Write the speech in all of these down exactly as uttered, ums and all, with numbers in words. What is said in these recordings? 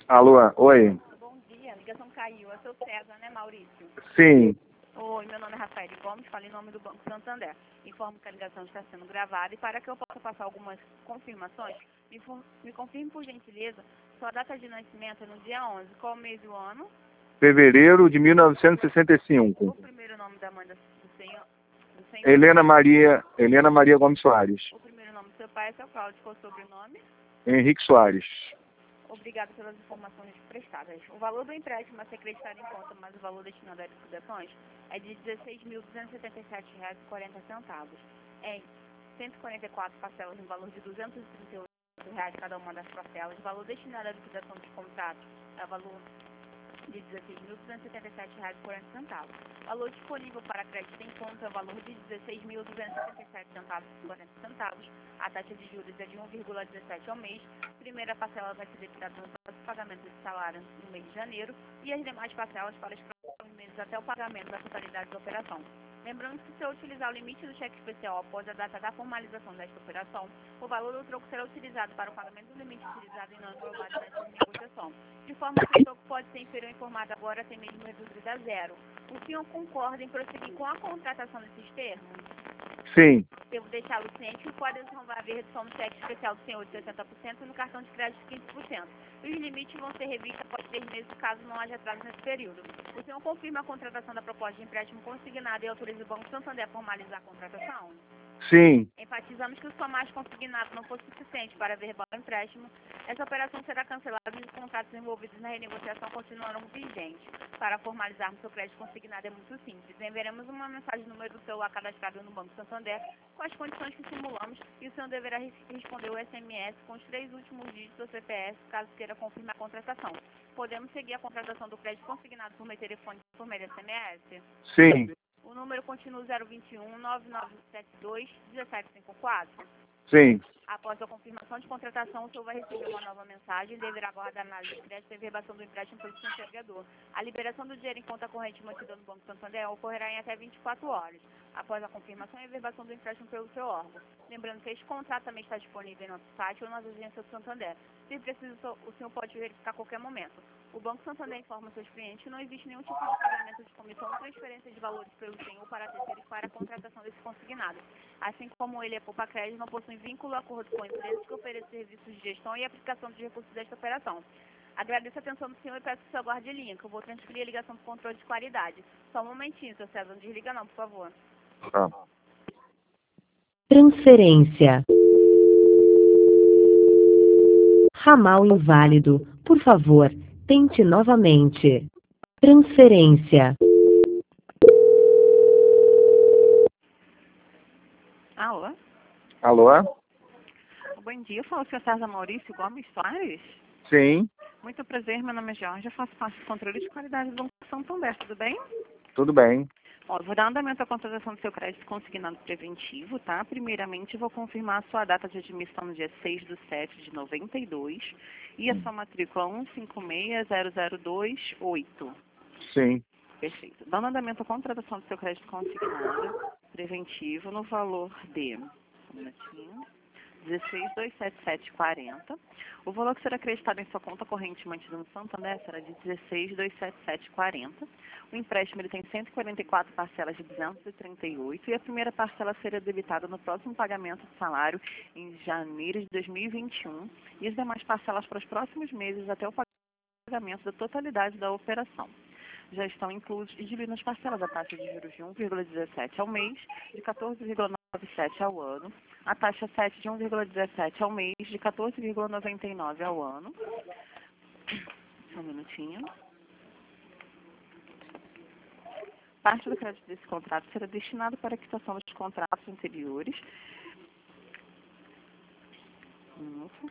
Alô, oi. Bom dia, a ligação caiu. É o seu César, né, Maurício? Sim, Oi, meu nome é Rafael Gomes, falo em nome do Banco Santander. Informo que a ligação está sendo gravada e para que eu possa passar algumas confirmações, me, for- me confirme por gentileza sua data de nascimento é no dia onze. Qual o mês e o ano? fevereiro de mil novecentos e sessenta e cinco. O primeiro nome da mãe da- do senhor, do senhor? Helena Maria, Helena Maria Gomes Soares. O primeiro nome do seu pai é seu Cláudio, qual o sobrenome? Henrique Soares. Obrigado pelas informações prestadas. O valor do empréstimo a ser creditado em conta, mais o valor destinado a liquidações, é de dezesseis mil duzentos e setenta e sete reais e quarenta centavos. Em cento e quarenta e quatro parcelas no valor de duzentos e trinta e oito reais cada uma das parcelas. O valor destinado à liquidação dos contratos é o valor de dezesseis mil duzentos e setenta e sete reais e quarenta centavos. Valor disponível para crédito em conta é o valor de dezesseis mil duzentos e setenta e sete centavos e quarenta centavos. A taxa de juros é de um vírgula dezessete ao mês. Primeira parcela vai ser debitada no prazo de pagamento de salário no mês de janeiro e as demais parcelas para os próximos meses até o pagamento da totalidade da operação. Lembrando que se eu utilizar o limite do cheque especial após a data da formalização desta operação, o valor do troco será utilizado para o pagamento do limite utilizado e não aprovado nesta negociação. De forma que o troco pode ser inferior informado agora até mesmo reduzido a zero. O senhor concorda em prosseguir com a contratação desses termos? Sim, Devo deixá-lo ciente que a adesão vai haver redução no cheque especial do senhor de sessenta por cento e no cartão de crédito de quinze por cento. Os limites vão ser revistos após três meses caso não haja atraso nesse período. O senhor confirma a contratação da proposta de empréstimo consignado e autoriza o Banco Santander a formalizar a contratação? sim, Enfatizamos que o somar consignado não for suficiente para verbal empréstimo, essa operação será cancelada e os contratos envolvidos na renegociação continuarão vigentes. Para formalizarmos seu crédito consignado é muito simples. Enviaremos uma mensagem no número do celular cadastrado no Banco Santander com as condições que simulamos e o senhor deverá res- responder o S M S com os três últimos dígitos do C P F caso queira confirmar a contratação. Podemos seguir a contratação do crédito consignado por meio telefone por meio de S M S? sim, O número continua zero vinte e um, nove nove sete dois, um sete cinco quatro. sim. Após a confirmação de contratação, o senhor vai receber uma nova mensagem e deverá aguardar a análise de crédito e verbação do empréstimo pelo seu empregador. A liberação do dinheiro em conta corrente mantida no Banco Santander ocorrerá em até vinte e quatro horas, após a confirmação e verbação do empréstimo pelo seu órgão. Lembrando que este contrato também está disponível em nosso site ou nas agências do Santander. Se preciso, o senhor pode verificar a qualquer momento. O Banco Santander informa seus clientes que não existe nenhum tipo de pagamento de comissão ou transferência de valores pelo senhor para terceiros para a contratação desse consignado. Assim como ele é poupa crédito, não possui vínculo ou acordo com empresas que oferecem serviços de gestão e aplicação de recursos desta operação. Agradeço a atenção do senhor e peço que o senhor aguarde a linha, que eu vou transferir a ligação para o controle de qualidade. Só um momentinho, seu César, não desliga não, por favor. Tá. Transferência. Ramal inválido. Por favor, tente novamente. Transferência. Alô? Alô? Bom dia, eu falo o senhor César Maurício Gomes Soares. Sim, Muito prazer, meu nome é Jorge, eu faço parte do controle de qualidade do Banco Santander, tudo bem? tudo bem. Ó, eu vou dar andamento à contratação do seu crédito consignado preventivo, tá? Primeiramente, eu vou confirmar a sua data de admissão no dia seis de setembro de noventa e dois e a sua matrícula um cinco seis zero zero dois oito. Sim, Perfeito. Dando andamento à contratação do seu crédito consignado preventivo no valor de... Um minutinho. dezesseis mil duzentos e setenta e sete reais e quarenta centavos. O valor que será acreditado em sua conta corrente mantida no Santander será de dezesseis mil duzentos e setenta e sete reais e quarenta centavos. O empréstimo ele tem cento e quarenta e quatro parcelas de duzentos e trinta e oito e a primeira parcela será debitada no próximo pagamento de salário em janeiro de dois mil e vinte e um e as demais parcelas para os próximos meses até o pagamento da totalidade da operação. Já estão inclusos e divididos nas parcelas a taxa de juros de um vírgula dezessete ao mês, de quatorze vírgula noventa e sete ao ano, a taxa sete de um vírgula dezessete ao mês, de quatorze vírgula noventa e nove ao ano. Só um minutinho. Parte do crédito desse contrato será destinado para a quitação dos contratos anteriores. Um minuto.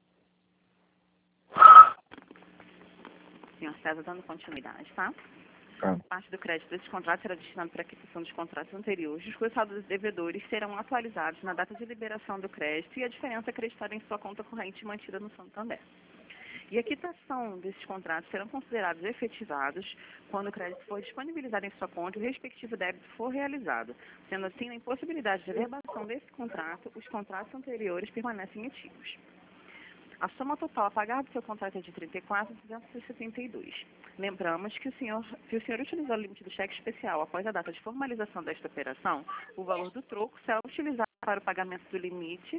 Senhor César, dando continuidade, tá? Tá. Parte do crédito desses contratos será destinado para a quitação dos contratos anteriores, os quais saldos devedores serão atualizados na data de liberação do crédito e a diferença acreditada em sua conta corrente mantida no Santander. E a quitação desses contratos serão considerados efetivados quando o crédito for disponibilizado em sua conta e o respectivo débito for realizado. Sendo assim, na impossibilidade de averbação desse contrato, os contratos anteriores permanecem ativos. A soma total a pagar do seu contrato é de trinta e quatro mil duzentos e setenta e dois reais. Lembramos que o senhor, se o senhor utilizar o limite do cheque especial após a data de formalização desta operação, o valor do troco será utilizado para o pagamento do limite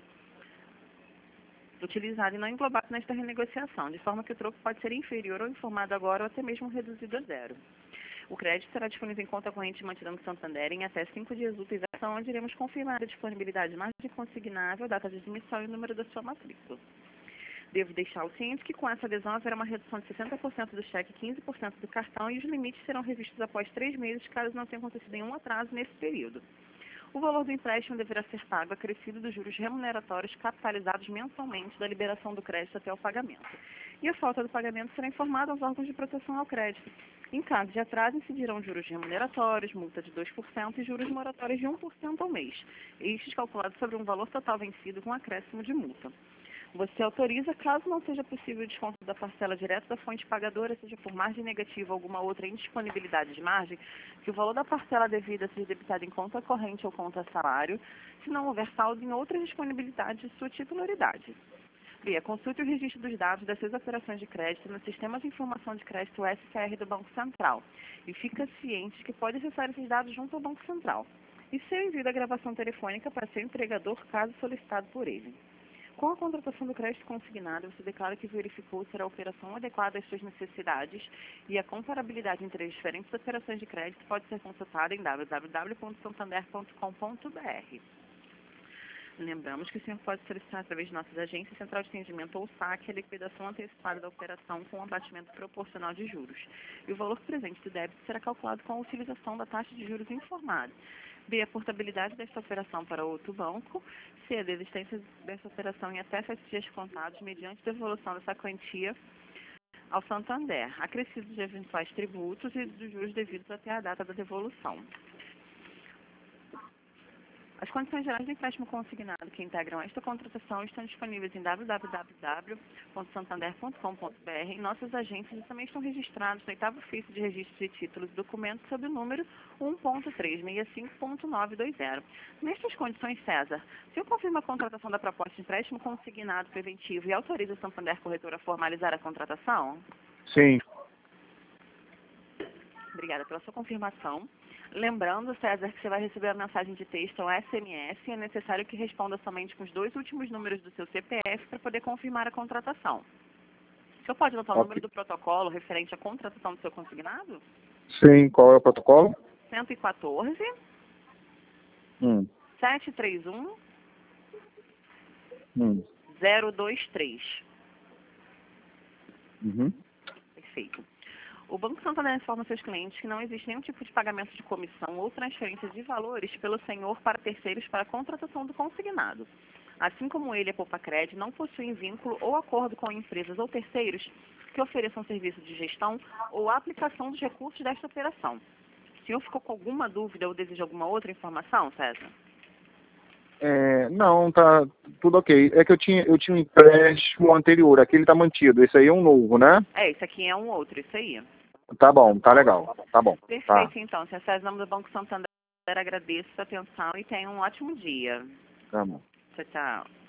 utilizado e não englobado nesta renegociação, de forma que o troco pode ser inferior ou informado agora ou até mesmo reduzido a zero. O crédito será disponível em conta corrente mantida no Santander em até cinco dias úteis, onde iremos confirmar a disponibilidade de margem consignável, data de emissão e o número da sua matrícula. Devo deixá-lo ciente que com essa adesão haverá uma redução de sessenta por cento do cheque e quinze por cento do cartão e os limites serão revistos após três meses, caso não tenha acontecido nenhum atraso nesse período. O valor do empréstimo deverá ser pago acrescido dos juros remuneratórios capitalizados mensalmente da liberação do crédito até o pagamento. E a falta do pagamento será informada aos órgãos de proteção ao crédito. Em caso de atraso, incidirão juros remuneratórios, multa de dois por cento e juros moratórios de um por cento ao mês, estes calculados sobre um valor total vencido com acréscimo de multa. Você autoriza, caso não seja possível o desconto da parcela direta da fonte pagadora, seja por margem negativa ou alguma outra indisponibilidade de margem, que o valor da parcela devida seja debitado em conta corrente ou conta salário, se não houver saldo em outra disponibilidade de sua titularidade. B. Consulte o registro dos dados das suas operações de crédito no Sistema de Informação de Crédito S C R do Banco Central e fica ciente que pode acessar esses dados junto ao Banco Central e seu envio da gravação telefônica para seu empregador, caso solicitado por ele. Com a contratação do crédito consignado, você declara que verificou se a operação adequada às suas necessidades e a comparabilidade entre as diferentes operações de crédito pode ser consultada em w w w ponto santander ponto com ponto b r. Lembramos que o senhor pode solicitar através de nossas agências, central de atendimento ou saque, a liquidação antecipada da operação com abatimento proporcional de juros. E o valor presente do débito será calculado com a utilização da taxa de juros informada. B. A portabilidade desta operação para outro banco. C. A desistência desta operação em até sete dias contados, mediante devolução dessa quantia ao Santander, acrescidos de eventuais tributos e dos juros devidos até a data da devolução. As condições gerais do empréstimo consignado que integram esta contratação estão disponíveis em w w w ponto santander ponto com ponto b r em nossas agências e também estão registrados no oitavo ofício de registro de títulos e documentos sob o número um ponto trezentos e sessenta e cinco ponto novecentos e vinte. Nestas condições, César, se eu confirmo a contratação da proposta de empréstimo consignado preventivo e autoriza o Santander Corretora a formalizar a contratação? Sim. Obrigada pela sua confirmação. Lembrando, César, que você vai receber a mensagem de texto ou S M S e é necessário que responda somente com os dois últimos números do seu C P F para poder confirmar a contratação. O senhor pode anotar o Ok. número do protocolo referente à contratação do seu consignado? Sim, qual é o protocolo? cento e quatorze, Hum. sete três um, Hum. zero dois três. Uhum. Perfeito. O Banco Santander informa seus clientes que não existe nenhum tipo de pagamento de comissão ou transferência de valores pelo senhor para terceiros para a contratação do consignado. Assim como ele, a Poupacred, não possuem vínculo ou acordo com empresas ou terceiros que ofereçam serviço de gestão ou aplicação dos recursos desta operação. O senhor ficou com alguma dúvida ou deseja alguma outra informação, César? É, não, tá tudo ok. É que eu tinha, eu tinha um empréstimo anterior, aquele tá mantido. Esse aí é um novo, né? É, esse aqui é um outro, isso aí. Tá bom, tá legal. Tá bom. Perfeito, Tá. então. senhor César, em nome do Banco Santander, agradeço a atenção e tenha um ótimo dia. Tá bom. Tchau, tchau.